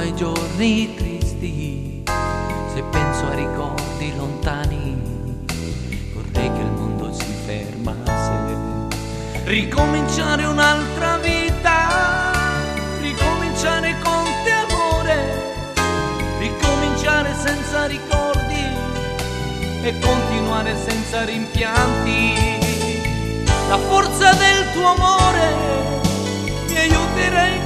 ai giorni tristi, se penso a ricordi lontani, vorrei che il mondo si fermasse. Ricominciare un'altra vita, ricominciare con te amore, ricominciare senza ricordi e continuare senza rimpianti. La forza del tuo amore mi aiuterà